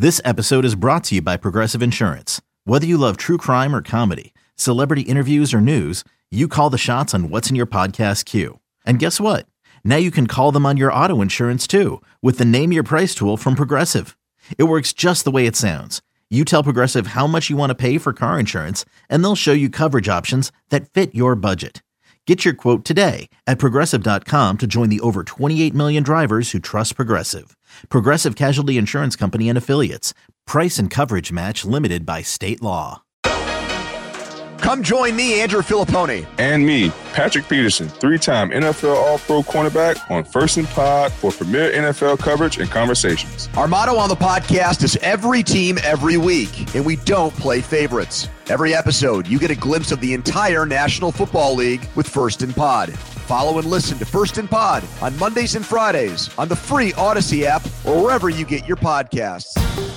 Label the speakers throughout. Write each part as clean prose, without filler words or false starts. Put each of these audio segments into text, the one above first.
Speaker 1: This episode is brought to you by Progressive Insurance. Whether you love true crime or comedy, celebrity interviews or news, you call the shots on what's in your podcast queue. And guess what? Now you can call them on your auto insurance too with the Name Your Price tool from Progressive. It works just the way it sounds. You tell Progressive how much you want to pay for car insurance, and they'll show you coverage options that fit your budget. Get your quote today at Progressive.com to join the over 28 million drivers who trust Progressive. Progressive Casualty Insurance Company and Affiliates. Price and coverage match limited by state law.
Speaker 2: Come join me, Andrew Filippone.
Speaker 3: And me, Patrick Peterson, 3-time NFL All-Pro cornerback on First and Pod for premier NFL coverage and conversations.
Speaker 2: Our motto on the podcast is every team, every week, and we don't play favorites. Every episode, you get a glimpse of the entire National Football League with First and Pod. Follow and listen to First and Pod on Mondays and Fridays on the free Odyssey app or wherever you get your podcasts.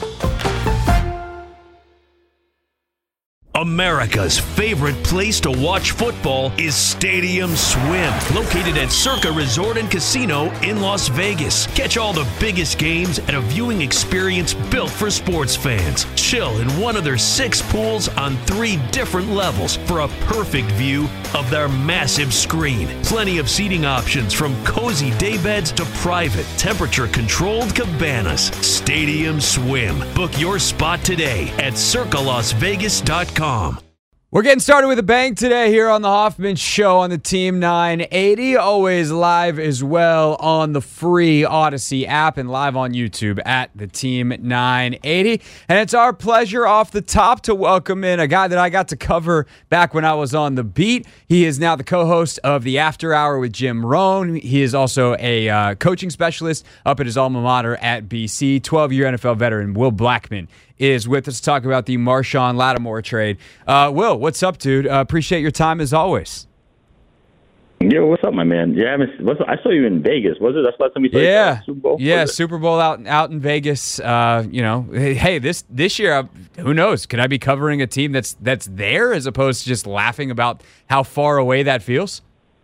Speaker 4: America's favorite place to watch football is Stadium Swim, located at Circa Resort and Casino in Las Vegas. Catch all the biggest games at a viewing experience built for sports fans. Chill in one of their 6 pools on 3 different levels for a perfect view of their massive screen. Plenty of seating options from cozy daybeds to private, temperature-controlled cabanas. Stadium Swim. Book your spot today at circalasvegas.com.
Speaker 5: We're getting started with a bang today here on the Hoffman Show on the Team 980. Always live as well on the free Odyssey app and live on YouTube at the Team 980. And it's our pleasure off the top to welcome in a guy that I got to cover back when I was on the beat. He is now the co-host of the After Hour with Jim Rohn. He is also a coaching specialist up at his alma mater at BC. 12-year NFL veteran Will Blackmon is with us to talk about the Marshon Lattimore trade. Will, what's up, dude? Appreciate your time as always.
Speaker 6: Yo, what's up, my man? Yeah, I saw you in Vegas. Was it? That's the last time we saw you. Super Bowl?
Speaker 5: Yeah, Super Bowl out in Vegas. Hey, this year, who knows? Could I be covering a team that's there as opposed to just laughing about how far away that feels?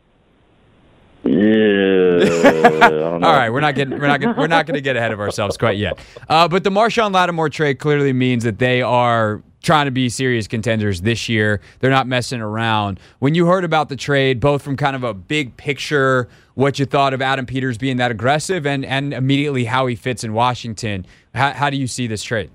Speaker 6: Yeah, I don't know.
Speaker 5: All right, we're not going to get ahead of ourselves quite yet. But the Marshon Lattimore trade clearly means that they are trying to be serious contenders this year. They're not messing around. When you heard about the trade, both from kind of a big picture, what you thought of Adam Peters being that aggressive, and immediately how he fits in Washington, how do you see this trade?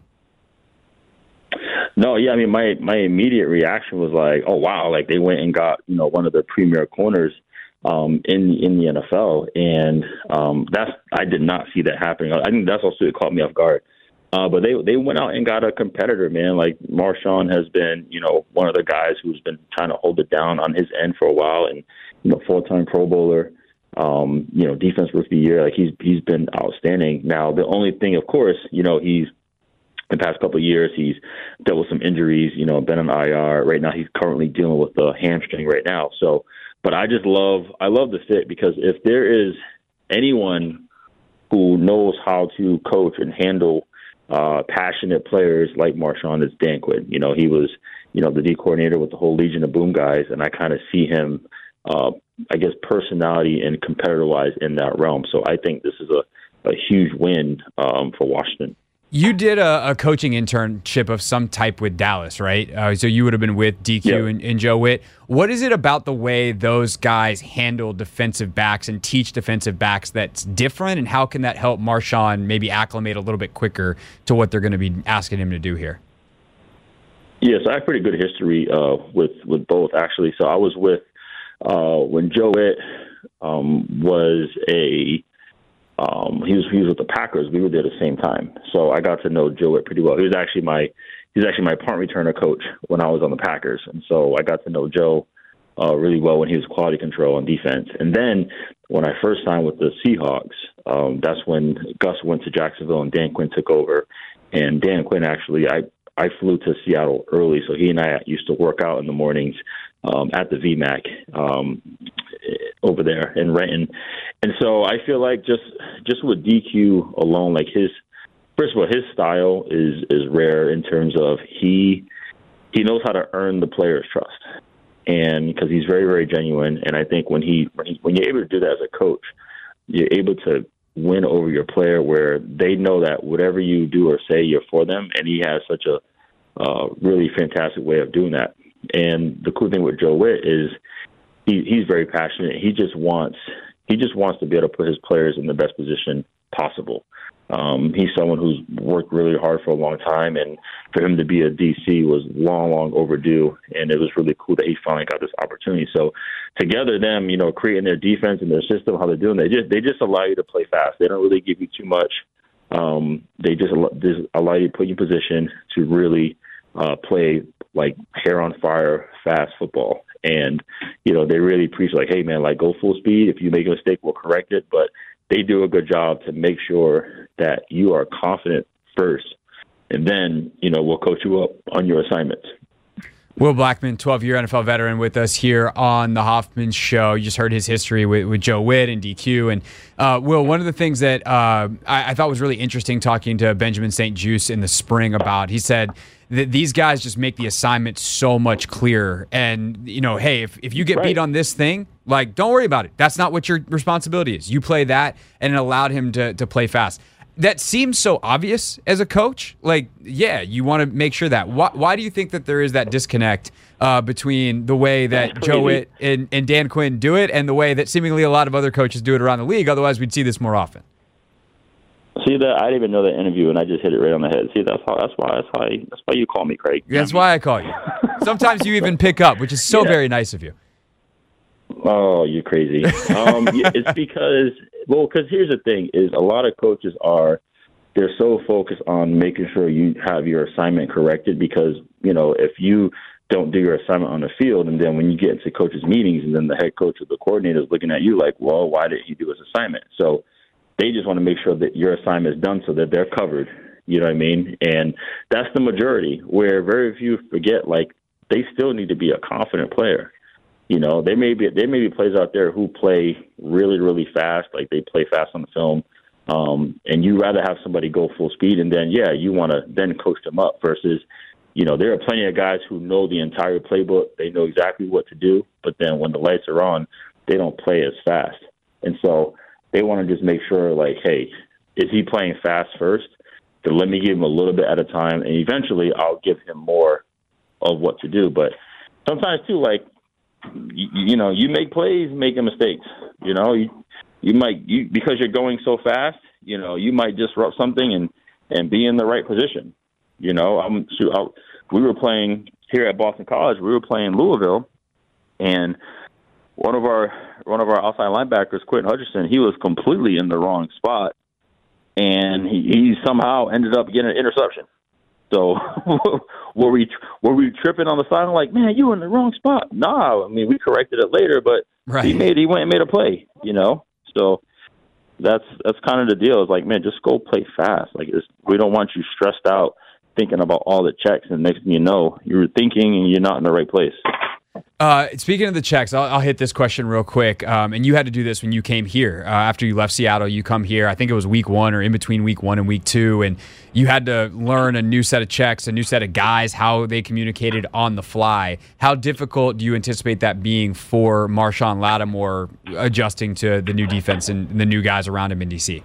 Speaker 6: No, yeah, I mean, my immediate reaction was like, oh wow, like they went and got one of the premier corners in the NFL, and I did not see that happening. I think that's also what caught me off guard. But they went out and got a competitor, man. Like Marshon has been, one of the guys who's been trying to hold it down on his end for a while, and 4-time Pro Bowler, Defense Rookie of the Year. Like he's been outstanding. Now the only thing, of course, he's the past couple of years he's dealt with some injuries. Been on IR right now. He's currently dealing with the hamstring right now. So. But I love the fit, because if there is anyone who knows how to coach and handle passionate players like Marshon, it's Dan Quinn. He was, the D coordinator with the whole Legion of Boom guys, and I kind of see him, personality and competitor-wise in that realm. So I think this is a huge win for Washington.
Speaker 5: You did a coaching internship of some type with Dallas, right? So you would have been with DQ and Joe Witt. What is it about the way those guys handle defensive backs and teach defensive backs that's different, and how can that help Marshon maybe acclimate a little bit quicker to what they're going to be asking him to do here?
Speaker 6: Yes, I have pretty good history with both, actually. So I was with when Joe Witt was he was with the Packers. We were there at the same time, so I got to know Joe Witt pretty well. He was actually my punt returner coach when I was on the Packers, and so I got to know Joe really well when he was quality control on defense. And then when I first signed with the Seahawks, that's when Gus went to Jacksonville and Dan Quinn took over. And Dan Quinn, actually, I flew to Seattle early, so he and I used to work out in the mornings at the VMAC over there in Renton. And so I feel like just with DQ alone, like first of all, his style is rare in terms of he knows how to earn the player's trust, and because he's very, very genuine. And I think when you're able to do that as a coach, you're able to win over your player where they know that whatever you do or say, you're for them, and he has such a really fantastic way of doing that. And the cool thing with Joe Witt is he's very passionate. He just wants to be able to put his players in the best position possible. He's someone who's worked really hard for a long time, and for him to be a DC was long overdue, and it was really cool that he finally got this opportunity. So together, them, creating their defense and their system, how they're doing, they just allow you to play fast. They don't really give you too much. They just allow you to put you in position to really play like hair on fire, fast football. And, they really preach like, hey, man, like go full speed. If you make a mistake, we'll correct it. But they do a good job to make sure that you are confident first. And then, we'll coach you up on your assignments.
Speaker 5: Will Blackmon, 12-year NFL veteran with us here on the Hoffman Show. You just heard his history with Joe Witt and DQ. And Will, one of the things that I thought was really interesting talking to Benjamin St. Juste in the spring about, he said that these guys just make the assignment so much clearer. And, hey, if you get beat on this thing, like, don't worry about it. That's not what your responsibility is. You play that, and it allowed him to play fast. That seems so obvious as a coach. Like, yeah, you want to make sure that. Why do you think that there is that disconnect between the way that Joe Witt and Dan Quinn do it and the way that seemingly a lot of other coaches do it around the league? Otherwise, we'd see this more often.
Speaker 6: See that? I didn't even know that interview, and I just hit it right on the head. See, that's why you call me, Craig.
Speaker 5: That's why I call you. Sometimes you even pick up, which is so very nice of you.
Speaker 6: Oh, you're crazy. It's because here's the thing: is a lot of coaches they're so focused on making sure you have your assignment corrected. Because if you don't do your assignment on the field, and then when you get into coaches' meetings, and then the head coach or the coordinator is looking at you like, well, why didn't he do his assignment? So they just want to make sure that your assignment is done so that they're covered. You know what I mean? And that's the majority, where very few forget, like, they still need to be a confident player. There may be players out there who play really, really fast, like they play fast on the film, and you rather have somebody go full speed, and then, you want to then coach them up versus, there are plenty of guys who know the entire playbook. They know exactly what to do, but then when the lights are on, they don't play as fast. And so they want to just make sure, like, hey, is he playing fast first? Then let me give him a little bit at a time, and eventually I'll give him more of what to do. But sometimes, too, like, you make plays, making mistakes. You might because you're going so fast. You might disrupt something and be in the right position. We were playing here at Boston College. We were playing Louisville, and one of our outside linebackers, Quentin Hutchinson, he was completely in the wrong spot, and he somehow ended up getting an interception. So were we tripping on the side? I'm like, man, you were in the wrong spot. Nah, I mean, we corrected it later, but he went and made a play, So that's kind of the deal. It's like, man, just go play fast. Like, we don't want you stressed out thinking about all the checks, and next thing you know, you're thinking and you're not in the right place.
Speaker 5: Speaking of the checks, I'll hit this question real quick. And you had to do this when you came here. After you left Seattle, you come here. I think it was week 1 or in between week 1 and week 2. And you had to learn a new set of checks, a new set of guys, how they communicated on the fly. How difficult do you anticipate that being for Marshon Lattimore adjusting to the new defense and the new guys around him in D.C.?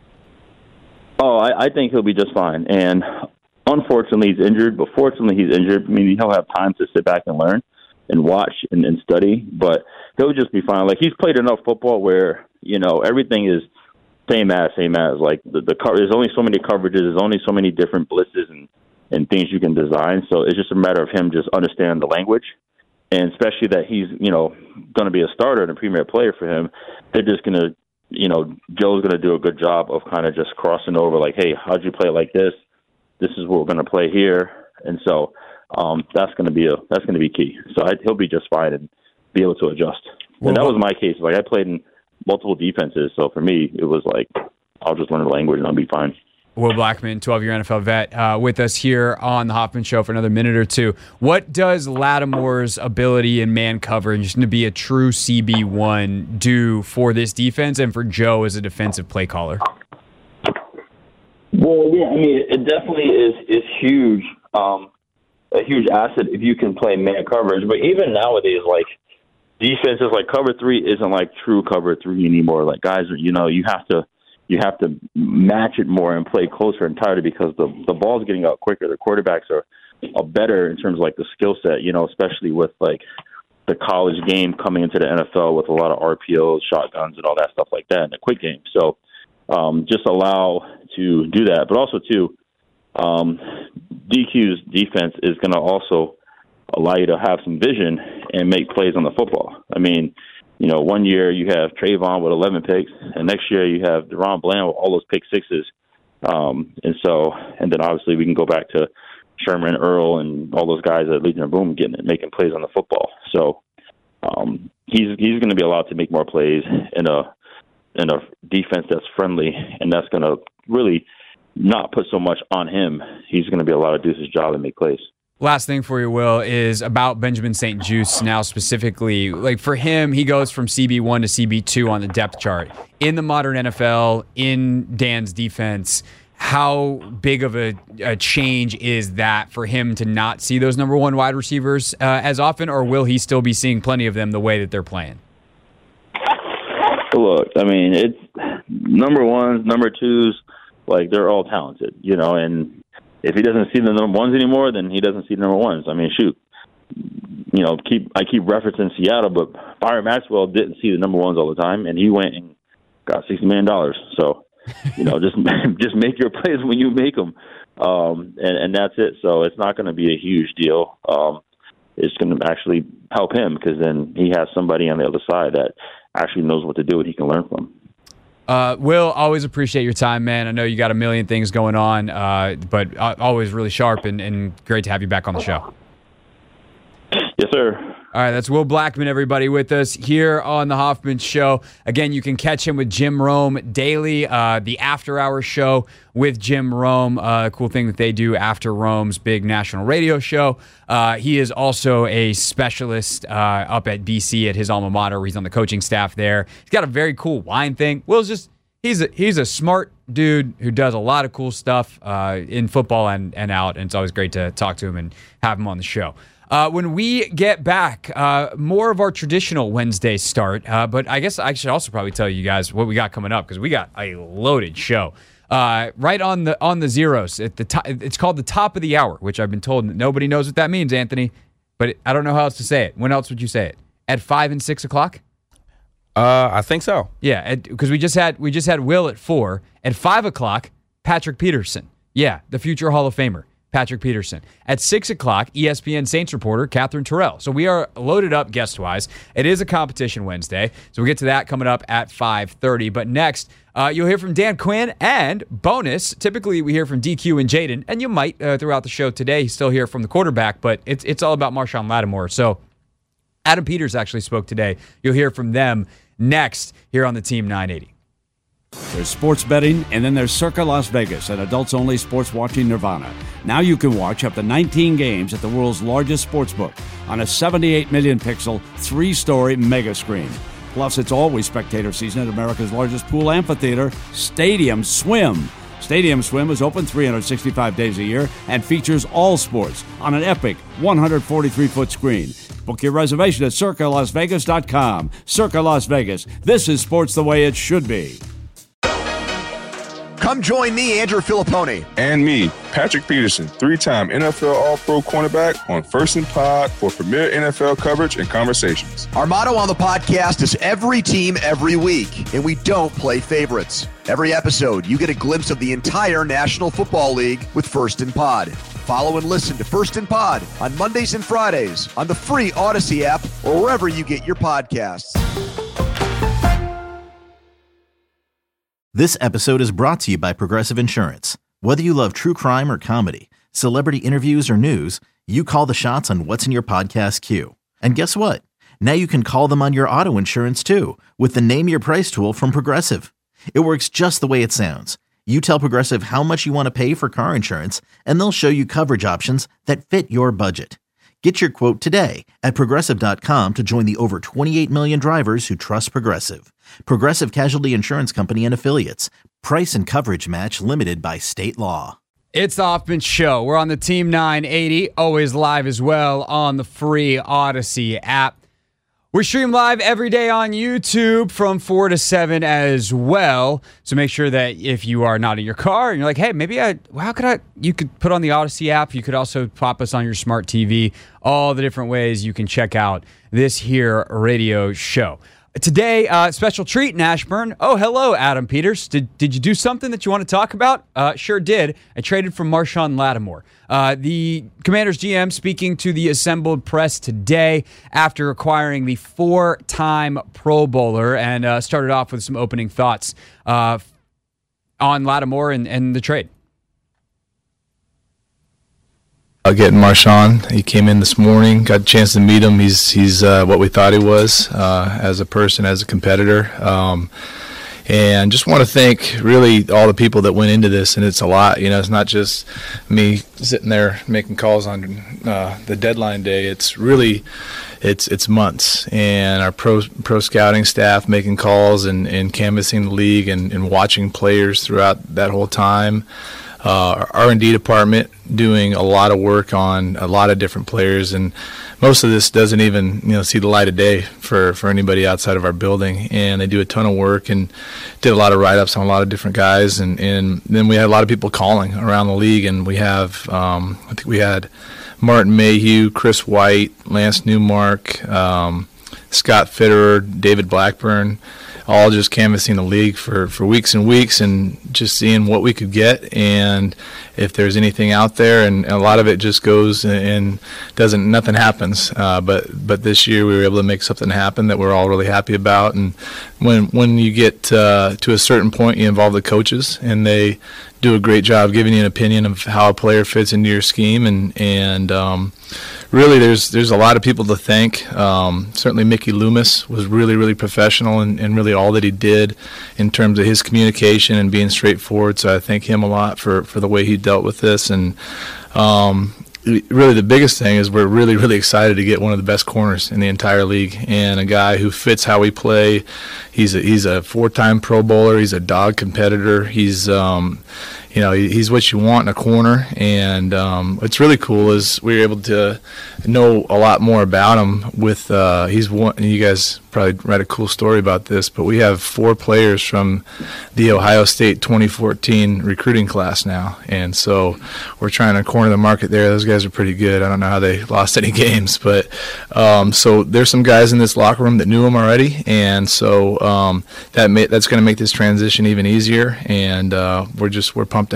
Speaker 6: Oh, I think he'll be just fine. And unfortunately, he's injured. But fortunately, he's injured. I mean, he'll have time to sit back and learn and watch and study, but he'll just be fine. Like, he's played enough football where, everything is same as, like there's only so many coverages, there's only so many different blitzes and things you can design. So it's just a matter of him just understanding the language, and especially that he's, going to be a starter and a premier player for him. They're just going to, Joe's going to do a good job of kind of just crossing over, like, hey, how'd you play like this? This is what we're going to play here. And so, that's going to be key. So he'll be just fine and be able to adjust. And that was my case. Like, I played in multiple defenses, so for me, it was like, I'll just learn the language and I'll be fine.
Speaker 5: Will Blackmon, 12-year NFL vet, with us here on the Hoffman Show for another minute or two. What does Lattimore's ability in man coverage to be a true CB1 do for this defense and for Joe as a defensive play caller?
Speaker 6: Well, yeah, I mean, it definitely is huge. A huge asset if you can play man coverage. But even nowadays, like, defenses like cover 3 isn't like true cover 3 anymore. Like, guys, you have to you have to match it more and play closer and tighter because the ball's getting out quicker. The quarterbacks are better in terms of like the skill set, especially with like the college game coming into the NFL with a lot of RPOs, shotguns, and all that stuff like that in a quick game. So just allow to do that. But also, too, DQ's defense is going to also allow you to have some vision and make plays on the football. I mean, one year you have Trayvon with 11 picks, and next year you have DeRon Bland with all those pick sixes. And then obviously we can go back to Sherman, Earl, and all those guys at Legion of Boom making plays on the football. So he's going to be allowed to make more plays in a defense that's friendly, and that's going to really not put so much on him. He's going to be allowed to do his job and make plays.
Speaker 5: Last thing for you, Will, is about Benjamin St-Juste now specifically. Like for him, he goes from CB1 to CB2 on the depth chart. In the modern NFL, in Dan's defense, how big of a change is that for him to not see those number one wide receivers as often, or will he still be seeing plenty of them the way that they're playing?
Speaker 6: Look, I mean, it's number ones, number twos, like they're all talented, and if he doesn't see the number ones anymore, then he doesn't see the number ones. I mean, shoot, I keep referencing Seattle, but Byron Maxwell didn't see the number ones all the time, and he went and got $60 million. So, just make your plays when you make them, and that's it. So it's not going to be a huge deal. It's going to actually help him because then he has somebody on the other side that actually knows what to do and he can learn from.
Speaker 5: Will, always appreciate your time, man. I know you got a million things going on, but always really sharp and great to have you back on the show.
Speaker 6: Yes, sir.
Speaker 5: All right, that's Will Blackmon, everybody, with us here on the Hoffman Show. Again, you can catch him with Jim Rome daily, the After Hours show with Jim Rome, cool thing that they do after Rome's big national radio show. He is also a specialist up at BC at his alma mater, where he's on the coaching staff there. He's got a very cool wine thing. Will's just, he's a smart dude who does a lot of cool stuff in football and out, and it's always great to talk to him and have him on the show. When we get back, more of our traditional Wednesdays start, but I guess I should also probably tell you guys what we got coming up because we got a loaded show. Right on the zeros at the top. It's called the top of the hour, which I've been told that nobody knows what that means, Anthony. But I don't know how else to say it. When else would you say it? At 5 and 6 o'clock?
Speaker 7: I think so.
Speaker 5: Yeah, because we just had Will at 4. At 5 o'clock, Patrick Peterson. Yeah, the future Hall of Famer. Patrick Peterson. At 6 o'clock, ESPN Saints reporter Catherine Terrell. So we are loaded up guest-wise. It is a competition Wednesday, so we'll get to that coming up at 5:30. But next, you'll hear from Dan Quinn, and bonus, typically we hear from DQ and Jaden, and you might throughout the show today still hear from the quarterback, but it's all about Marshawn Lattimore. So Adam Peters actually spoke today. You'll hear from them next here on the Team 980.
Speaker 8: There's sports betting, and then there's Circa Las Vegas, an adults-only sports watching nirvana. Now you can watch up to 19 games at the world's largest sportsbook on a 78 million pixel, 3-story mega screen. Plus, it's always spectator season at America's largest pool amphitheater, Stadium Swim. Stadium Swim is open 365 days a year and features all sports on an epic 143-foot screen. Book your reservation at CircaLasVegas.com. Circa Las Vegas. This is sports the way it should be.
Speaker 2: Come join me, Andrew Filipponi.
Speaker 3: And me, Patrick Peterson, 3-time NFL All-Pro cornerback on First and Pod for premier NFL coverage and conversations.
Speaker 2: Our motto on the podcast is every team, every week, and we don't play favorites. Every episode, you get a glimpse of the entire National Football League with First and Pod. Follow and listen to First and Pod on Mondays and Fridays on the free Odyssey app or wherever you get your podcasts.
Speaker 1: This episode is brought to you by Progressive Insurance. Whether you love true crime or comedy, celebrity interviews or news, you call the shots on what's in your podcast queue. And guess what? Now you can call them on your auto insurance too with the Name Your Price tool from Progressive. It works just the way it sounds. You tell Progressive how much you want to pay for car insurance, and they'll show you coverage options that fit your budget. Get your quote today at Progressive.com to join the over 28 million drivers who trust Progressive. Progressive Casualty Insurance Company and Affiliates. Price and coverage match limited by state law.
Speaker 5: It's the Hoffman Show. We're on the Team 980, always live as well on the free Odyssey app. We stream live every day on YouTube from 4 to 7 as well. So make sure that if you are not in your car and you're like, hey, you could put on the Odyssey app. You could also pop us on your smart TV. All the different ways you can check out this here radio show. Today, special treat in Ashburn. Oh, hello, Adam Peters. Did you do something that you want to talk about? Sure did. I traded for Marshawn Lattimore. The Commanders GM speaking to the assembled press today after acquiring the 4-time Pro Bowler and started off with some opening thoughts on Lattimore and the trade.
Speaker 9: Getting Marshawn. He came in this morning, got a chance to meet him. He's what we thought he was as a person, as a competitor. And just want to thank really all the people that went into this, and it's a lot. It's not just me sitting there making calls on the deadline day. It's really it's months, and our pro scouting staff making calls and canvassing the league and watching players throughout that whole time. Our R&D department doing a lot of work on a lot of different players, and most of this doesn't even see the light of day for anybody outside of our building. And they do a ton of work and did a lot of write-ups on a lot of different guys, and then we had a lot of people calling around the league, and we have I think we had Martin Mayhew, Chris White, Lance Newmark, Scott Fitterer, David Blackburn, all just canvassing the league for weeks and weeks and just seeing what we could get and if there's anything out there. And a lot of it just goes and nothing happens. But this year we were able to make something happen that we're all really happy about. And when you get to a certain point, you involve the coaches, and they do a great job giving you an opinion of how a player fits into your scheme. And really, there's a lot of people to thank. Certainly Mickey Loomis was really, really professional and really all that he did in terms of his communication and being straightforward. So I thank him a lot for the way he dealt with this. And really the biggest thing is we're really, really excited to get one of the best corners in the entire league and a guy who fits how we play. He's a 4-time Pro Bowler. He's a dog competitor. He's he's what you want in a corner, and what's really cool is we were able to know a lot more about him with he's one. And you guys probably read a cool story about this, but we have 4 players from the Ohio State 2014 recruiting class now, and so we're trying to corner the market there. Those guys are pretty good. I don't know how they lost any games, but so there's some guys in this locker room that knew him already, and so that's going to make this transition even easier, and we're pumped.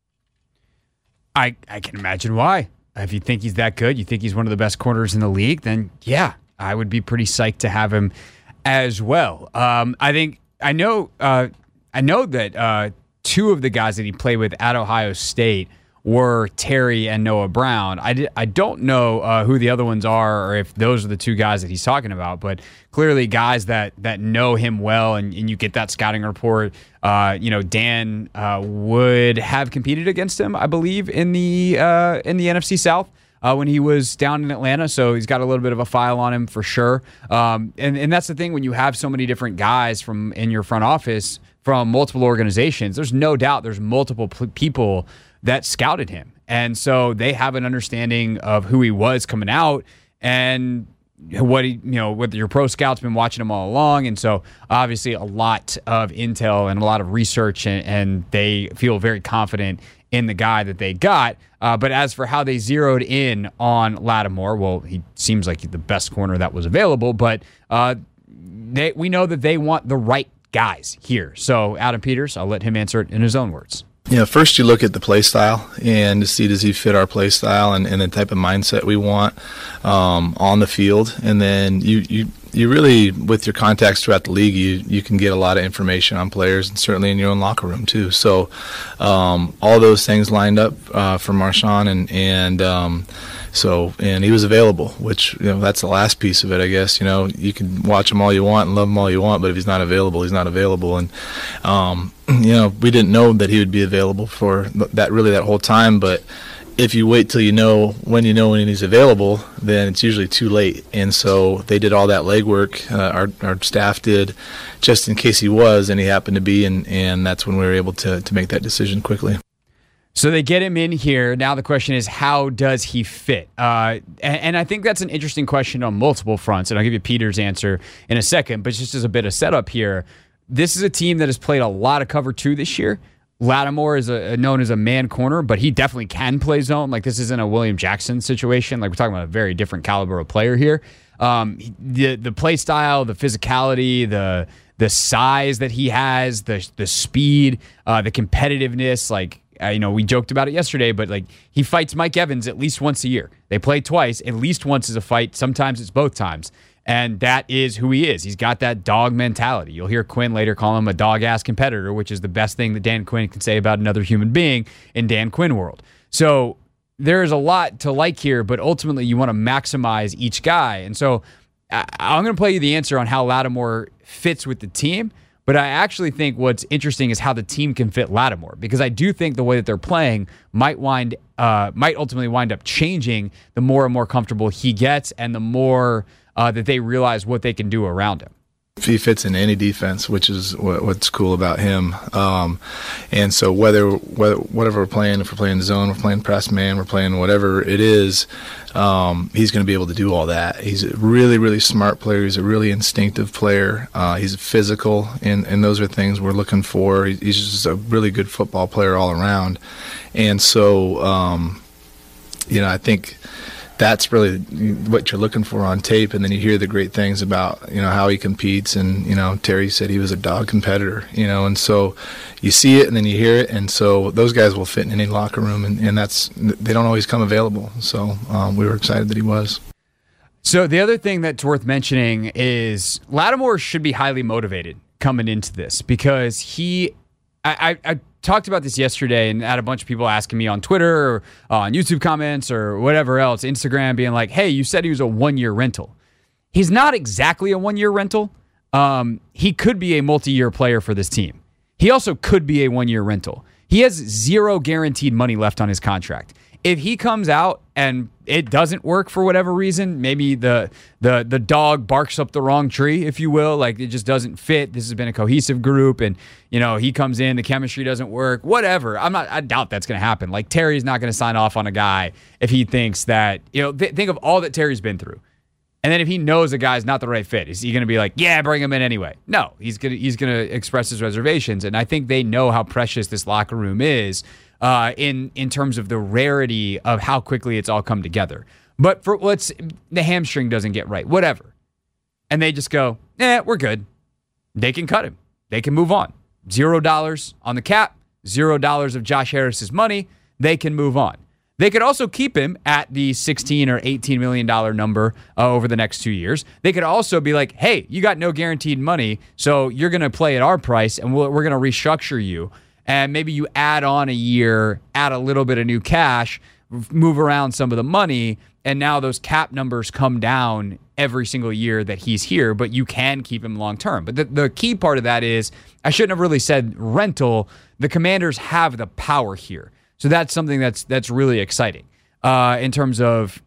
Speaker 5: I can imagine why. If you think he's that good, you think he's one of the best corners in the league, then yeah, I would be pretty psyched to have him as well. I know that 2 of the guys that he played with at Ohio State were Terry and Noah Brown. I don't know who the other ones are or if those are the 2 guys that he's talking about, but clearly guys that know him well, and you get that scouting report. Dan would have competed against him, I believe, in the NFC South when he was down in Atlanta, so he's got a little bit of a file on him for sure. And that's the thing, when you have so many different guys in your front office from multiple organizations, there's no doubt there's multiple people that scouted him. And so they have an understanding of who he was coming out and what your pro scout's been watching him all along. And so obviously a lot of intel and a lot of research, and they feel very confident in the guy that they got. But as for how they zeroed in on Lattimore, well, he seems like the best corner that was available, but we know that they want the right guys here. So Adam Peters, I'll let him answer it in his own words.
Speaker 9: First you look at the play style and to see, does he fit our play style and the type of mindset we want on the field. And then you really, with your contacts throughout the league, you can get a lot of information on players, and certainly in your own locker room too. So all those things lined up for Marshawn, and he was available, which that's the last piece of it, I guess. You can watch him all you want and love him all you want, but if he's not available, he's not available. And we didn't know that he would be available for that whole time, but if you wait till when he's available, then it's usually too late. And so they did all that legwork, our staff did, just in case he was, and he happened to be, and that's when we were able to make that decision quickly.
Speaker 5: So they get him in here. Now the question is, how does he fit? And I think that's an interesting question on multiple fronts, and I'll give you Peter's answer in a second, but just as a bit of setup here, this is a team that has played a lot of cover 2 this year. Lattimore is known as a man corner, but he definitely can play zone. Like, this isn't a William Jackson situation. Like, we're talking about a very different caliber of player here. The play style, the physicality, the size that he has, the speed, the competitiveness, like, we joked about it yesterday, but like, he fights Mike Evans at least once a year. They play twice. At least once is a fight. Sometimes it's both times. And that is who he is. He's got that dog mentality. You'll hear Quinn later call him a dog-ass competitor, which is the best thing that Dan Quinn can say about another human being in Dan Quinn world. So there's a lot to like here, but ultimately you want to maximize each guy. And so I'm going to play you the answer on how Lattimore fits with the team. But I actually think what's interesting is how the team can fit Lattimore, because I do think the way that they're playing might ultimately wind up changing the more and more comfortable he gets, and the more that they realize what they can do around him.
Speaker 9: He fits in any defense, which is what's cool about him. And so whatever we're playing, if we're playing zone, we're playing press man, we're playing whatever it is, he's going to be able to do all that. He's a really, really smart player. He's a really instinctive player. He's physical, and those are things we're looking for. He's just a really good football player all around. And so, I think that's really what you're looking for on tape, and then you hear the great things about how he competes, and Terry said he was a dog competitor, and so you see it and then you hear it, and so those guys will fit in any locker room, and they don't always come available, so we were excited that he was.
Speaker 5: So the other thing that's worth mentioning is Lattimore should be highly motivated coming into this, because I talked about this yesterday and had a bunch of people asking me on Twitter or on YouTube comments or whatever else, Instagram, being like, hey, you said he was a 1-year rental. He's not exactly a 1-year rental. He could be a multi-year player for this team. He also could be a 1-year rental. He has 0 guaranteed money left on his contract. If he comes out and it doesn't work for whatever reason, maybe the dog barks up the wrong tree, if you will, like it just doesn't fit. This has been a cohesive group, and he comes in, the chemistry doesn't work, whatever. I doubt that's going to happen. Like, Terry's not going to sign off on a guy if he thinks that, think of all that Terry's been through. And then if he knows a guy's not the right fit, is he going to be like, yeah, bring him in anyway? No, he's going to express his reservations. And I think they know how precious this locker room is in terms of the rarity of how quickly it's all come together. But the hamstring doesn't get right, whatever. And they just go, we're good. They can cut him. They can move on. $0 on the cap, $0 of Josh Harris's money. They can move on. They could also keep him at the $16 or $18 million number over the next 2 years. They could also be like, hey, you got no guaranteed money, so you're going to play at our price, and we're going to restructure you. And maybe you add on a year, add a little bit of new cash, move around some of the money, and now those cap numbers come down every single year that he's here, but you can keep him long term. But the key part of that is, I shouldn't have really said rental. The Commanders have the power here. So that's something that's really exciting in terms of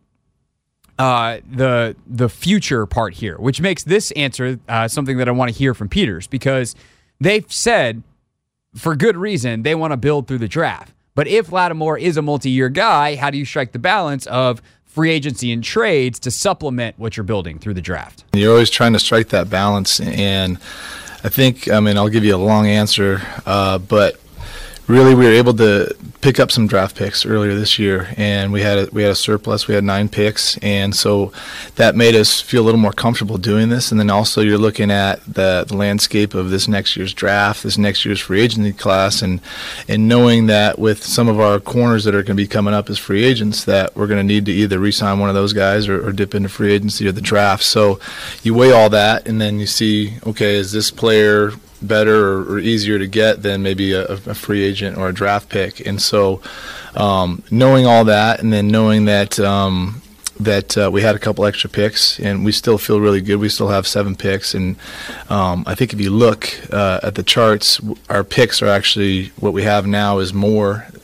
Speaker 5: the future part here, which makes this answer something that I want to hear from Peters, because they've said, for good reason, they want to build through the draft. But if Lattimore is a multi-year guy, how do you strike the balance of free agency and trades to supplement what you're building through the draft?
Speaker 9: You're always trying to strike that balance, and I think, I'll give you a long answer, but really, we were able to pick up some draft picks earlier this year, and we had a surplus. We had 9 picks, and so that made us feel a little more comfortable doing this. And then also, you're looking at the landscape of this next year's draft, this next year's free agency class, and knowing that with some of our corners that are going to be coming up as free agents, that we're going to need to either re-sign one of those guys or dip into free agency or the draft. So you weigh all that, and then you see, okay, is this player better or easier to get than maybe a free agent or a draft pick? And so knowing all that, and then knowing that we had a couple extra picks, and we still feel really good. We still have 7 picks, and I think if you look at the charts, our picks are actually, what we have now is more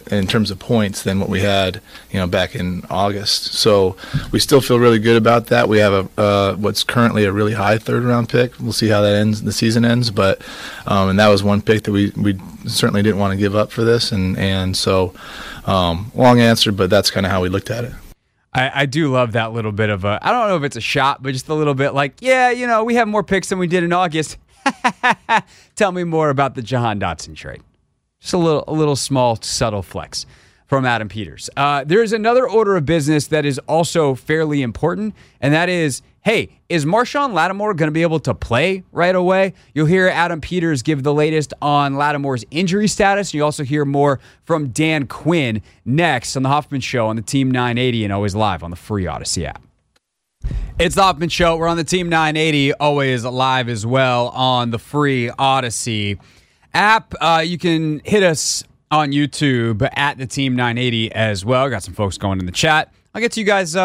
Speaker 9: in terms of points than what we had, back in August. So we still feel really good about that. We have what's currently a really high third-round pick. We'll see how that ends. The season ends, but and that was one pick that we certainly didn't want to give up for this, and so long answer, but that's kind of how we looked at it.
Speaker 5: I do love that little bit of I don't know if it's a shot, but just a little bit like, we have more picks than we did in August. Tell me more about the Jahan Dotson trade. Just a little small, subtle flex from Adam Peters. There's another order of business that is also fairly important, and that is, hey, is Marshawn Lattimore going to be able to play right away? You'll hear Adam Peters give the latest on Lattimore's injury status, and you also hear more from Dan Quinn next on The Hoffman Show on the Team 980 and always live on the free Odyssey app. It's The Hoffman Show. We're on the Team 980, always live as well on the free Odyssey app. You can hit us on YouTube at the Team 980 as well. Got some folks going in the chat. I'll get to you guys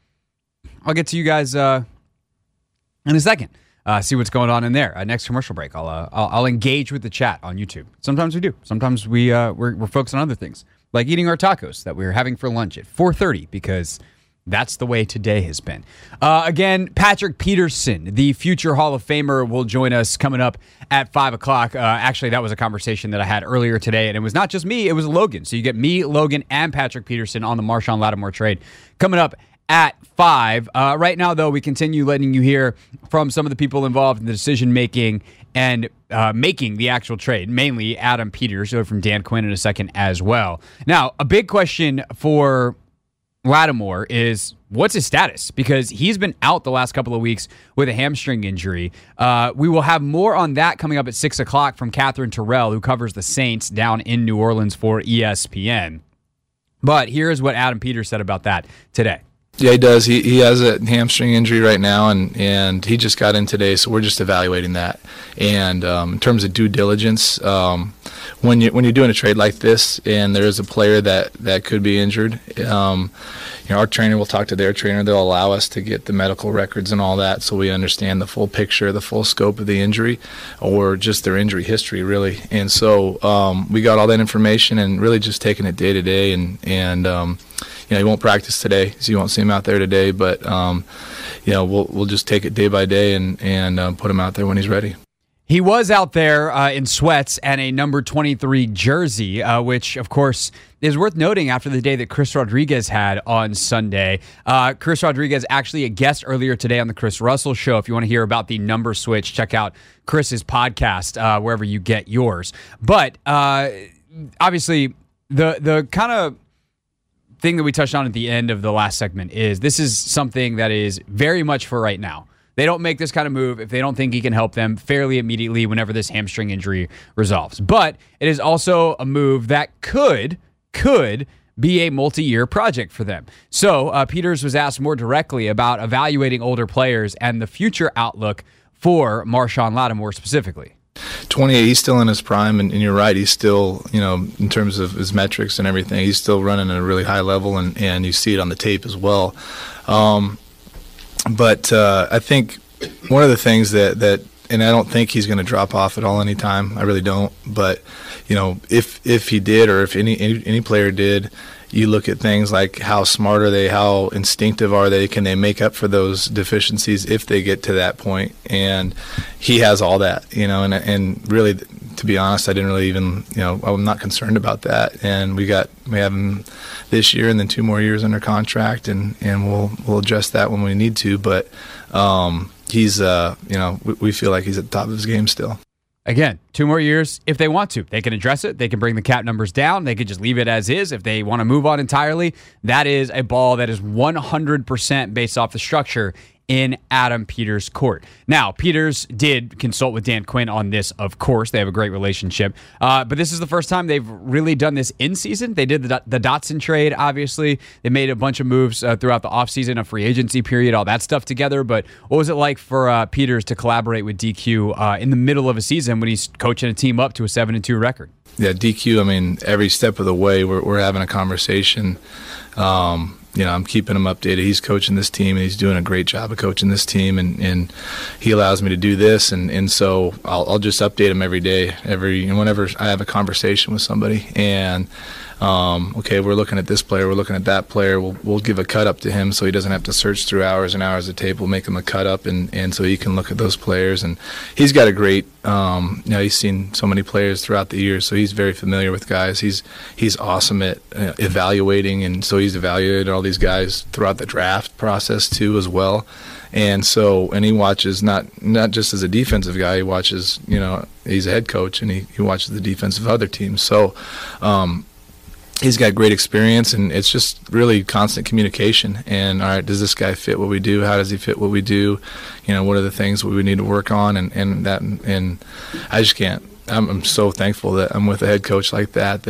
Speaker 5: in a second. See what's going on in there. Next commercial break, I'll engage with the chat on YouTube. Sometimes we do. Sometimes we're focused on other things, like eating our tacos that we're having for lunch at 4:30 because that's the way today has been. Again, Patrick Peterson, the future Hall of Famer, will join us coming up at 5 o'clock. Actually, that was a conversation that I had earlier today, and it was not just me, it was Logan. So you get me, Logan, and Patrick Peterson on the Marshawn Lattimore trade coming up at 5. Right now, though, we continue letting you hear from some of the people involved in the decision-making and making the actual trade, mainly Adam Peters, so from Dan Quinn in a second as well. Now, a big question for Lattimore is, what's his status? Because he's been out the last couple of weeks with a hamstring injury. We will have more on that coming up at 6 o'clock from Catherine Terrell, who covers the Saints down in New Orleans for ESPN. But here's what Adam Peters said about that today.
Speaker 9: Yeah, he does. He has a hamstring injury right now, and he just got in today, so we're just evaluating that. And in terms of due diligence, when you're doing a trade like this, and there is a player that could be injured, our trainer will talk to their trainer. They'll allow us to get the medical records and all that, so we understand the full picture, the full scope of the injury, or just their injury history, really. And so we got all that information, and really just taking it day to day, and he won't practice today, so you won't see him out there today. But we'll just take it day by day and put him out there when he's ready.
Speaker 5: He was out there in sweats and a number 23 jersey, which, of course, is worth noting after the day that Chris Rodriguez had on Sunday. Chris Rodriguez, actually a guest earlier today on the Chris Russell Show. If you want to hear about the number switch, check out Chris's podcast wherever you get yours. But obviously, the kind of thing that we touched on at the end of the last segment is this is something that is very much for right now. They don't make this kind of move if they don't think he can help them fairly immediately whenever this hamstring injury resolves. But it is also a move that could be a multi-year project for them. So Peters was asked more directly about evaluating older players and the future outlook for Marshawn Lattimore specifically.
Speaker 9: 28, he's still in his prime, and you're right, he's still, in terms of his metrics and everything, he's still running at a really high level, and you see it on the tape as well. But I think one of the things that and I don't think he's going to drop off at all anytime. I really don't. But, if he did, or if any player did, you look at things like how smart are they, how instinctive are they, can they make up for those deficiencies if they get to that point? And he has all that, and really, to be honest, I didn't really even, I'm not concerned about that. And we have him this year and then 2 more years under contract, and we'll address that when we need to. But he's, we feel like he's at the top of his game still.
Speaker 5: Again, 2 more years if they want to. They can address it. They can bring the cap numbers down. They could just leave it as is. If they want to move on entirely, that is a ball that is 100% based off the structure in Adam Peters' court. Now, Peters did consult with Dan Quinn on this, of course. They have a great relationship. But this is the first time they've really done this in season. They did the Dotson trade, obviously. They made a bunch of moves throughout the offseason, a free agency period, all that stuff together. But what was it like for Peters to collaborate with DQ in the middle of a season when he's coaching a team up to a 7-2 record?
Speaker 9: Yeah, DQ, every step of the way we're having a conversation. I'm keeping him updated. He's coaching this team, and he's doing a great job of coaching this team, and he allows me to do this, and so I'll just update him every day, whenever I have a conversation with somebody. And Okay, we're looking at this player, we're looking at that player. We'll give a cut up to him so he doesn't have to search through hours and hours of tape. We'll make him a cut up, and so he can look at those players. And he's got a great, he's seen so many players throughout the years, so he's very familiar with guys. He's awesome at evaluating, and so he's evaluated all these guys throughout the draft process too as well. And he watches not just as a defensive guy, he watches, he's a head coach, and he watches the defense of other teams. So he's got great experience, and it's just really constant communication. And, all right, does this guy fit what we do? How does he fit what we do? What are the things we need to work on? And I just can't. I'm so thankful that I'm with a head coach like that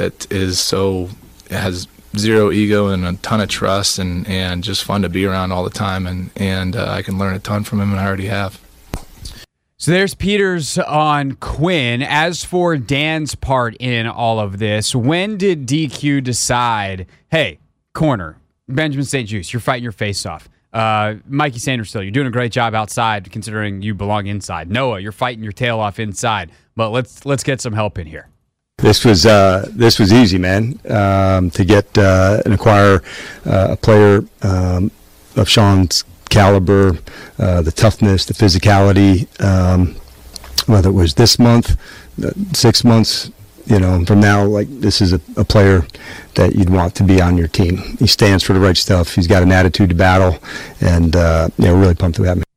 Speaker 9: has zero ego and a ton of trust, and just fun to be around all the time. And I can learn a ton from him, and I already have.
Speaker 5: So there's Peters on Quinn. As for Dan's part in all of this, when did DQ decide, hey, corner, Benjamin St. Juste, you're fighting your face off. Mikey Sainristil, you're doing a great job outside considering you belong inside. Noah, you're fighting your tail off inside. But let's get some help in here.
Speaker 10: This was easy, man. To get and acquire a player of Sean's caliber, the toughness, the physicality, whether it was this month, 6 months, from now, like, this is a player that you'd want to be on your team. He stands for the right stuff. He's got an attitude to battle, and we're really pumped to have him.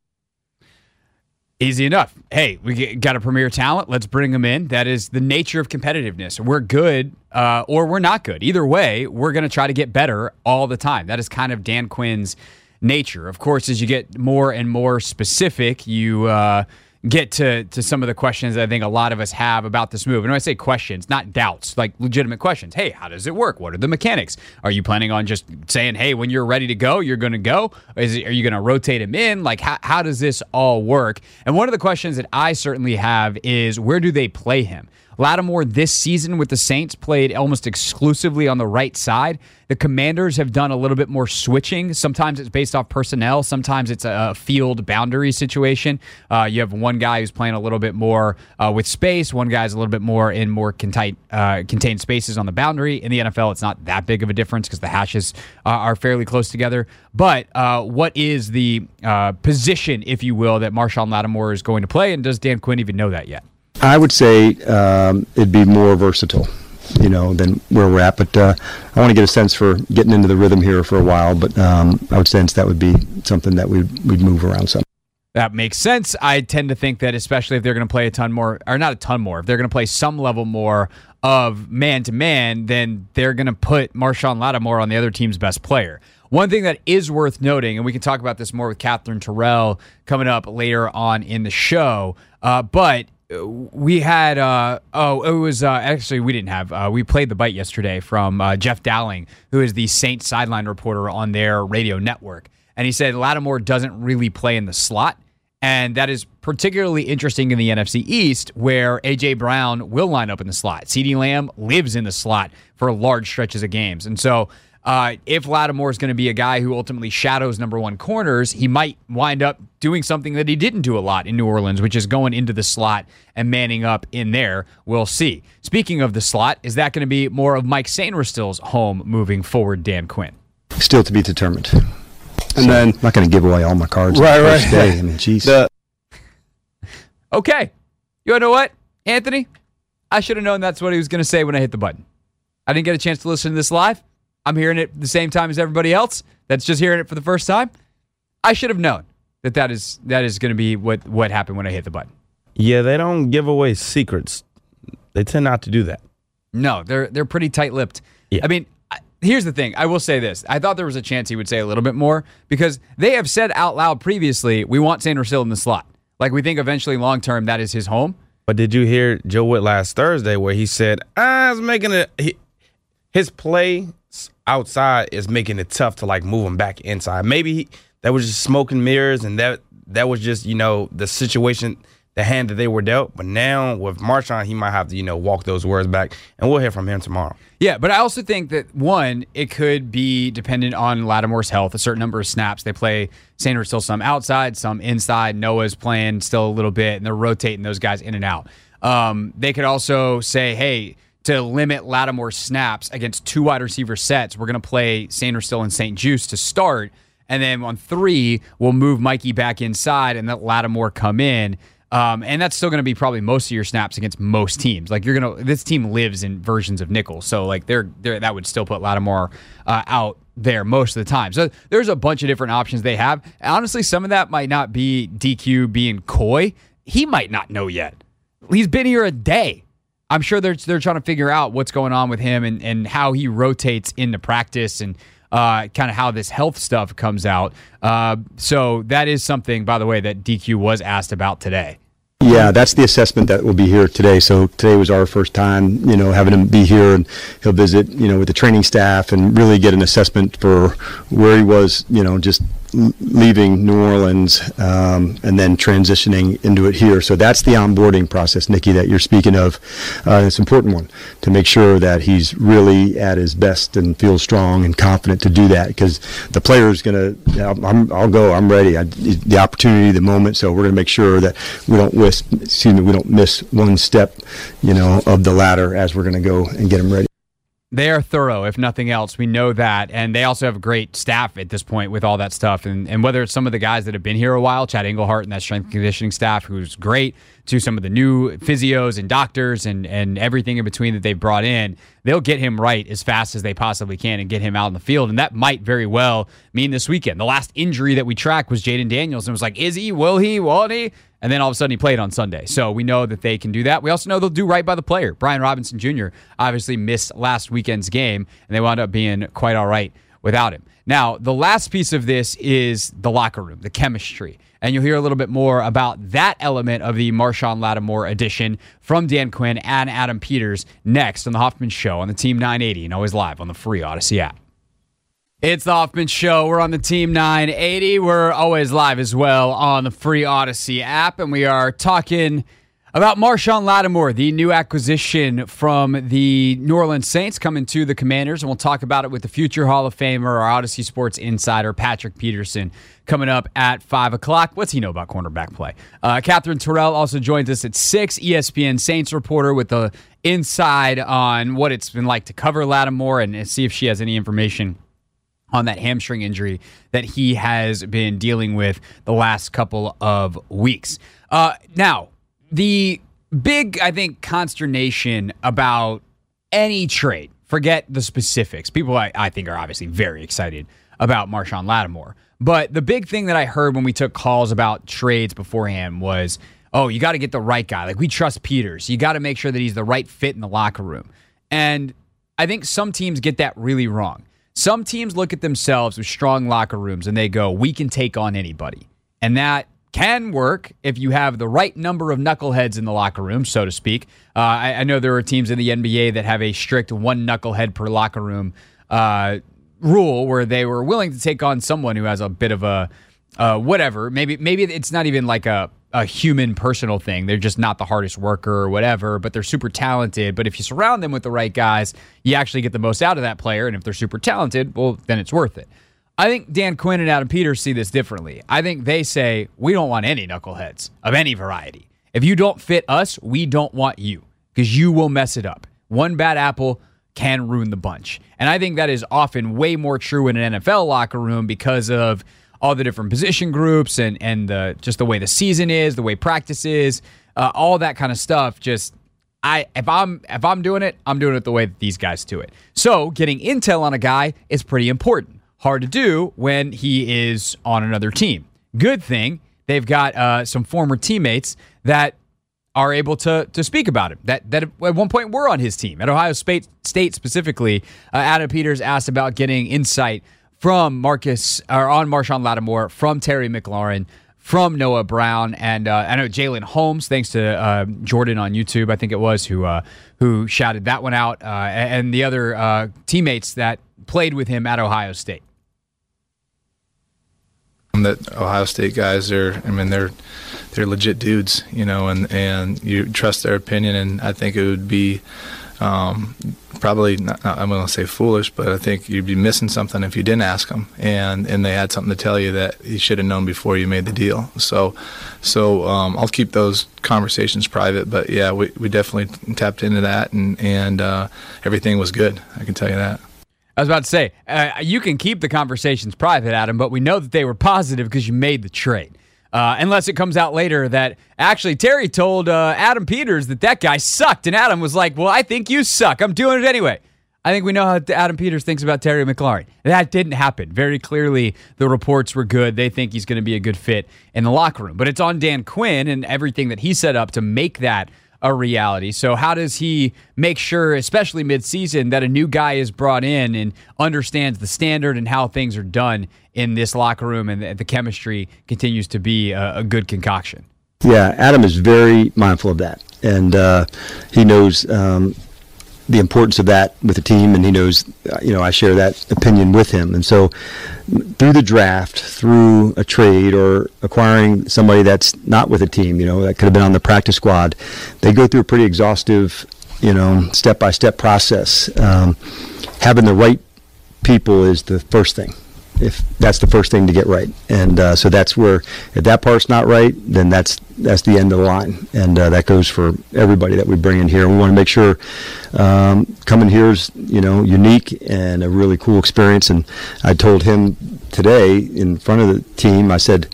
Speaker 5: Easy enough. Hey, we got a premier talent. Let's bring him in. That is the nature of competitiveness. We're good or we're not good. Either way, we're going to try to get better all the time. That is kind of Dan Quinn's nature. Of course, as you get more and more specific, you get to some of the questions that I think a lot of us have about this move. And when I say questions, not doubts, like legitimate questions. Hey, how does it work? What are the mechanics? Are you planning on just saying, hey, when you're ready to go, you're going to go? Are you going to rotate him in? Like, how does this all work? And one of the questions that I certainly have is, where do they play him? Lattimore this season with the Saints played almost exclusively on the right side. The Commanders have done a little bit more switching. Sometimes it's based off personnel. Sometimes it's a field boundary situation. You have one guy who's playing a little bit more with space. One guy's a little bit more in more contained spaces on the boundary. In the NFL, it's not that big of a difference because the hashes are fairly close together. But what is the position, if you will, that Marshawn Lattimore is going to play? And does Dan Quinn even know that yet?
Speaker 10: I would say it'd be more versatile, than where we're at. But I want to get a sense for getting into the rhythm here for a while. But I would sense that would be something that we'd move around some.
Speaker 5: That makes sense. I tend to think that especially if they're going to play a ton more, or not a ton more, if they're going to play some level more of man-to-man, then they're going to put Marshawn Lattimore on the other team's best player. One thing that is worth noting, and we can talk about this more with Catherine Terrell coming up later on in the show, but we had, we played the bite yesterday from Jeff Dowling, who is the Saints sideline reporter on their radio network. And he said Lattimore doesn't really play in the slot. And that is particularly interesting in the NFC East, where A.J. Brown will line up in the slot. CeeDee Lamb lives in the slot for large stretches of games. And so if Lattimore is going to be a guy who ultimately shadows number one corners, he might wind up doing something that he didn't do a lot in New Orleans, which is going into the slot and manning up in there. We'll see. Speaking of the slot, is that going to be more of Mike Sainristil's home moving forward, Dan Quinn?
Speaker 10: Still to be determined. And then I'm not going to give away all my cards the first day. I mean, geez.
Speaker 5: Okay. You know what, Anthony? I should have known that's what he was going to say when I hit the button. I didn't get a chance to listen to this live. I'm hearing it the same time as everybody else that's just hearing it for the first time. I should have known that is going to be what happened when I hit the button.
Speaker 7: Yeah, they don't give away secrets. They tend not to do that.
Speaker 5: No, they're pretty tight-lipped. Yeah. I mean, here's the thing. I will say this. I thought there was a chance he would say a little bit more because they have said out loud previously, we want Sainristil in the slot. Like, we think eventually long-term that is his home.
Speaker 7: But did you hear Joe Whitt last Thursday where he said, his play outside is making it tough to, like, move him back inside. Maybe that was just smoke and mirrors, and that was just, the situation, the hand that they were dealt. But now with Marshawn, he might have to, walk those words back, and we'll hear from him tomorrow.
Speaker 5: Yeah, but I also think that, one, it could be dependent on Lattimore's health, a certain number of snaps. They play Sainristil some outside, some inside. Noah's playing still a little bit, and they're rotating those guys in and out. They could also say, hey, to limit Lattimore's snaps against 2 wide receiver sets. We're going to play Sanderstill and St. Juste to start, and then on 3, we'll move Mikey back inside and let Lattimore come in. And that's still going to be probably most of your snaps against most teams. Like this team lives in versions of nickel, so like that would still put Lattimore out there most of the time. So there's a bunch of different options they have. Honestly, some of that might not be DQ being coy. He might not know yet. He's been here a day. I'm sure they're trying to figure out what's going on with him and how he rotates into practice and kind of how this health stuff comes out. So that is something, by the way, that DQ was asked about today.
Speaker 10: Yeah, that's the assessment that will be here today. So today was our first time, having him be here, and he'll visit, with the training staff and really get an assessment for where he was, just leaving New Orleans and then transitioning into it here. So that's the onboarding process, Nikki, that you're speaking of. It's an important one to make sure that he's really at his best and feels strong and confident to do that, because the player is going to, I'll go, I'm ready. The opportunity, the moment. So we're going to make sure that we don't miss one step, of the ladder as we're going to go and get him ready.
Speaker 5: They are thorough, if nothing else. We know that. And they also have a great staff at this point with all that stuff. And whether it's some of the guys that have been here a while, Chad Englehart and that strength and conditioning staff, who's great, to some of the new physios and doctors and everything in between that they've brought in, they'll get him right as fast as they possibly can and get him out in the field. And that might very well mean this weekend. The last injury that we tracked was Jaden Daniels. And it was like, is he? Will he? Won't he? And then all of a sudden he played on Sunday. So we know that they can do that. We also know they'll do right by the player. Brian Robinson Jr. obviously missed last weekend's game, and they wound up being quite all right without him. Now, the last piece of this is the locker room, the chemistry. And you'll hear a little bit more about that element of the Marshon Lattimore edition from Dan Quinn and Adam Peters next on The Hoffman Show on the Team 980 and always live on the free Odyssey app. It's the Hoffman Show. We're on the Team 980. We're always live as well on the free Odyssey app, and we are talking about Marshon Lattimore, the new acquisition from the New Orleans Saints coming to the Commanders, and we'll talk about it with the future Hall of Famer, our Odyssey Sports insider, Patrick Peterson, coming up at 5 o'clock. What's he know about cornerback play? Catherine Terrell also joins us at 6, ESPN Saints reporter with the inside on what it's been like to cover Lattimore and see if she has any information on that hamstring injury that he has been dealing with the last couple of weeks. Now, the big, I think, consternation about any trade, forget the specifics. People, I think, are obviously very excited about Marshon Lattimore. But the big thing that I heard when we took calls about trades beforehand was, oh, you got to get the right guy. Like, we trust Peters. You got to make sure that he's the right fit in the locker room. And I think some teams get that really wrong. Some teams look at themselves with strong locker rooms and they go, we can take on anybody. And that can work if you have the right number of knuckleheads in the locker room, so to speak. I know there are teams in the NBA that have a strict one knucklehead per locker room rule where they were willing to take on someone who has a bit of a whatever. Maybe it's not even like a human personal thing. They're just not the hardest worker or whatever, but they're super talented. But if you surround them with the right guys, you actually get the most out of that player. And if they're super talented, well, then it's worth it. I think Dan Quinn and Adam Peters see this differently. I think they say, we don't want any knuckleheads of any variety. If you don't fit us, we don't want you because you will mess it up. One bad apple can ruin the bunch. And I think that is often way more true in an NFL locker room because of all the different position groups and just the way the season is, the way practice is, all that kind of stuff. Just if I'm doing it, I'm doing it the way that these guys do it. So getting intel on a guy is pretty important. Hard to do when he is on another team. Good thing they've got some former teammates that are able to speak about him. That at one point were on his team at Ohio State specifically. Adam Peters asked about getting insight from Marshon Lattimore, from Terry McLaurin, from Noah Brown, and I know Jalen Holmes, thanks to Jordan on YouTube, I think it was, who shouted that one out, and the other teammates that played with him at Ohio State.
Speaker 9: That Ohio State guys they're legit dudes, and you trust their opinion, and I think it would be Probably not, I'm going to say foolish, but I think you'd be missing something if you didn't ask him, and they had something to tell you that you should have known before you made the deal. So I'll keep those conversations private, but yeah, we definitely tapped into that, and everything was good. I can tell you that.
Speaker 5: I was about to say, you can keep the conversations private, Adam, but we know that they were positive because you made the trade. Unless it comes out later that actually Terry told Adam Peters that guy sucked, and Adam was like, well, I think you suck. I'm doing it anyway. I think we know how Adam Peters thinks about Terry McLaurin. That didn't happen. Very clearly, the reports were good. They think he's going to be a good fit in the locker room. But it's on Dan Quinn and everything that he set up to make that a reality. So how does he make sure, especially midseason, that a new guy is brought in and understands the standard and how things are done in this locker room, and the chemistry continues to be a good concoction?
Speaker 10: Yeah, Adam is very mindful of that, and he knows the importance of that with the team, and he knows, I share that opinion with him. And so through the draft, through a trade, or acquiring somebody that's not with a team, that could have been on the practice squad, they go through a pretty exhaustive, step-by-step process. Having the right people is the first thing. If that's the first thing to get right, and so that's where, if that part's not right, then that's the end of the line, and that goes for everybody that we bring in here. We want to make sure coming here is unique and a really cool experience. And I told him today in front of the team, I said,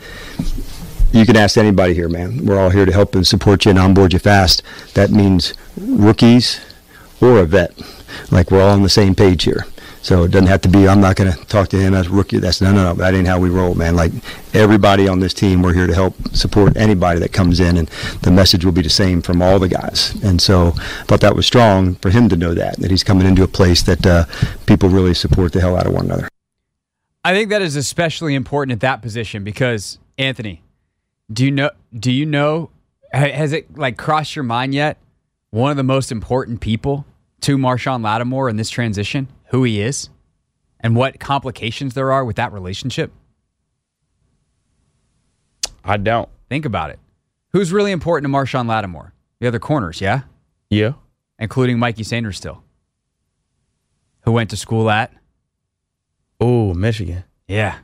Speaker 10: you can ask anybody here, man. We're all here to help and support you and onboard you fast. That means rookies or a vet. Like, we're all on the same page here. So it doesn't have to be, I'm not going to talk to him as a rookie. No. That ain't how we roll, man. Like, everybody on this team, we're here to help support anybody that comes in, and the message will be the same from all the guys. And so I thought that was strong for him to know that he's coming into a place that people really support the hell out of one another.
Speaker 5: I think that is especially important at that position because, Anthony, do you know, has it crossed your mind yet, one of the most important people to Marshon Lattimore in this transition, who he is, and what complications there are with that relationship?
Speaker 7: I don't.
Speaker 5: Think about it. Who's really important to Marshon Lattimore? The other corners, yeah?
Speaker 7: Yeah.
Speaker 5: Including Mikey Sainristil, who went to school at?
Speaker 7: Oh, Michigan.
Speaker 5: Yeah.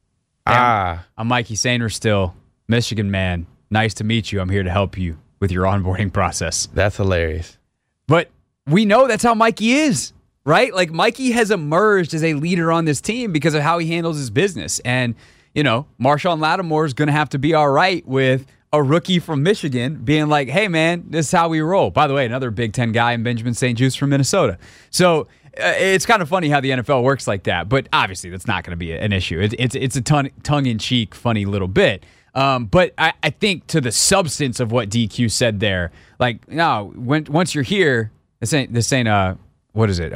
Speaker 5: I'm Mikey Sainristil, Michigan man. Nice to meet you. I'm here to help you with your onboarding process.
Speaker 7: That's hilarious.
Speaker 5: But we know that's how Mikey is. Right? Like, Mikey has emerged as a leader on this team because of how he handles his business. And, Marshon Lattimore is going to have to be all right with a rookie from Michigan being like, hey, man, this is how we roll. By the way, another Big Ten guy in Benjamin St. Juste from Minnesota. So it's kind of funny how the NFL works like that. But obviously, that's not going to be an issue. It's a tongue-in-cheek, funny little bit. But I think to the substance of what DQ said there, like, no, once you're here, this ain't what is it?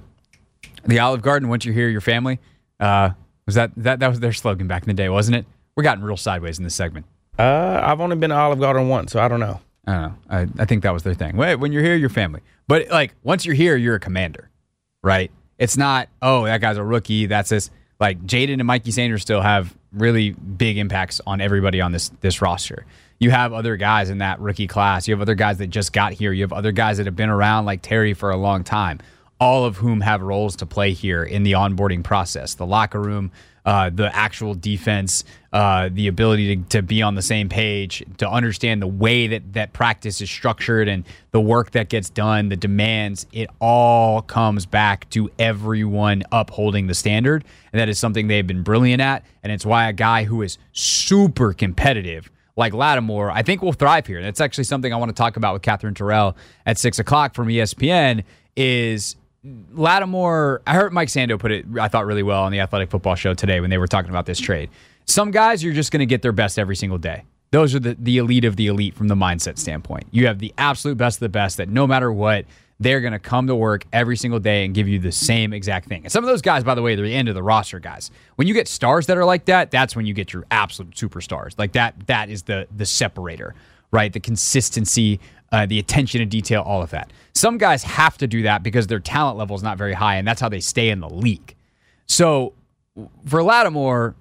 Speaker 5: The Olive Garden, once you're here, your family. Was that was their slogan back in the day, wasn't it? We're gotten real sideways in this segment.
Speaker 7: I've only been to Olive Garden once, so I don't know.
Speaker 5: I don't know. I think that was their thing. When you're here, your family. But once you're here, you're a commander, right? It's not, oh, that guy's a rookie. That's this. Like, Jaden and Mikey Sanders still have really big impacts on everybody on this roster. You have other guys in that rookie class. You have other guys that just got here. You have other guys that have been around, like Terry, for a long time, all of whom have roles to play here in the onboarding process. The locker room, the actual defense, the ability to be on the same page, to understand the way that practice is structured and the work that gets done, the demands. It all comes back to everyone upholding the standard. And that is something they've been brilliant at. And it's why a guy who is super competitive like Lattimore, I think will thrive here. That's actually something I want to talk about with Catherine Terrell at 6 o'clock from ESPN is Lattimore. I heard Mike Sando put it, I thought, really well on the Athletic Football Show today when they were talking about this trade. Some guys, you're just going to get their best every single day. Those are the elite of the elite from the mindset standpoint. You have the absolute best of the best that no matter what, they're going to come to work every single day and give you the same exact thing. And some of those guys, by the way, they're the end of the roster guys. When you get stars that are like that, that's when you get your absolute superstars. Like that is the separator, right? The consistency, the attention to detail, all of that. Some guys have to do that because their talent level is not very high, and that's how they stay in the league. So for Lattimore,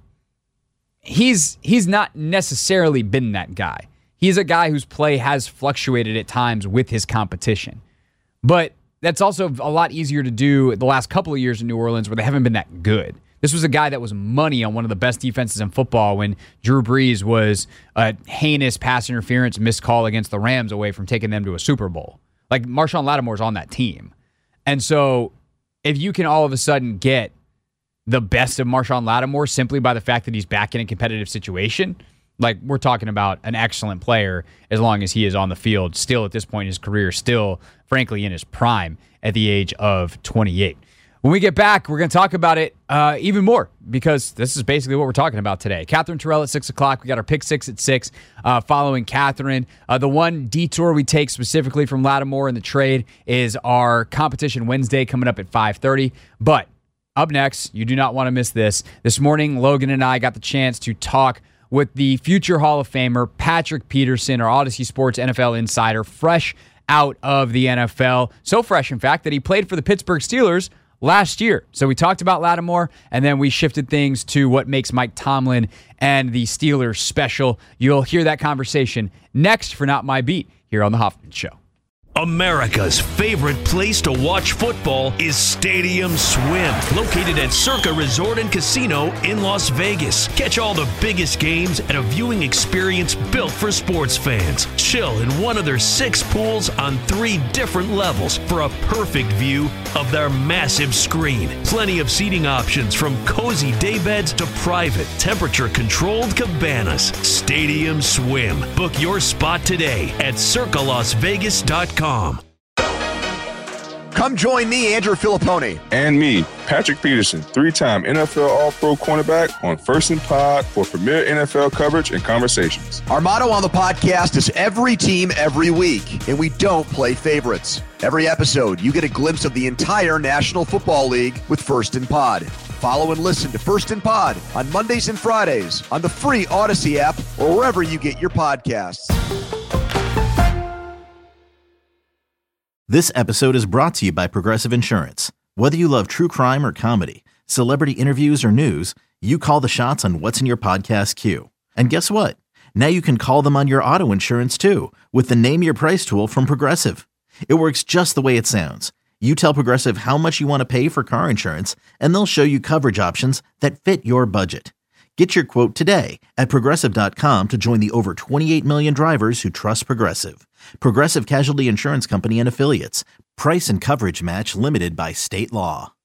Speaker 5: he's not necessarily been that guy. He's a guy whose play has fluctuated at times with his competition. But that's also a lot easier to do the last couple of years in New Orleans where they haven't been that good. This was a guy that was money on one of the best defenses in football when Drew Brees was a heinous pass interference missed call against the Rams away from taking them to a Super Bowl. Like, Marshawn Lattimore's on that team. And so if you can all of a sudden get the best of Marshawn Lattimore simply by the fact that he's back in a competitive situation, like, we're talking about an excellent player as long as he is on the field, still at this point in his career, still, frankly, in his prime at the age of 28. When we get back, we're going to talk about it even more because this is basically what we're talking about today. Catherine Terrell at 6 o'clock. We got our Pick 6 at 6 following Catherine. The one detour we take specifically from Lattimore in the trade is our Competition Wednesday coming up at 5:30. But up next, you do not want to miss this. This morning, Logan and I got the chance to talk with the future Hall of Famer, Patrick Peterson, our Odyssey Sports NFL insider, fresh out of the NFL. So fresh, in fact, that he played for the Pittsburgh Steelers last year. So we talked about Lattimore, and then we shifted things to what makes Mike Tomlin and the Steelers special. You'll hear that conversation next for Not My Beat here on The Hoffman Show.
Speaker 4: America's favorite place to watch football is Stadium Swim, located at Circa Resort and Casino in Las Vegas. Catch all the biggest games at a viewing experience built for sports fans. Chill in one of their 6 pools on 3 different levels for a perfect view of their massive screen. Plenty of seating options from cozy daybeds to private, temperature-controlled cabanas. Stadium Swim. Book your spot today at circalasvegas.com.
Speaker 2: Come join me, Andrew Filipponi.
Speaker 3: And me, Patrick Peterson, 3-time NFL All-Pro cornerback on First and Pod for premier NFL coverage and conversations.
Speaker 2: Our motto on the podcast is every team, every week, and we don't play favorites. Every episode, you get a glimpse of the entire National Football League with First and Pod. Follow and listen to First and Pod on Mondays and Fridays on the free Odyssey app or wherever you get your podcasts.
Speaker 1: This episode is brought to you by Progressive Insurance. Whether you love true crime or comedy, celebrity interviews or news, you call the shots on what's in your podcast queue. And guess what? Now you can call them on your auto insurance too with the Name Your Price tool from Progressive. It works just the way it sounds. You tell Progressive how much you want to pay for car insurance, and they'll show you coverage options that fit your budget. Get your quote today at Progressive.com to join the over 28 million drivers who trust Progressive. Progressive Casualty Insurance Company and Affiliates. Price and coverage match limited by state law.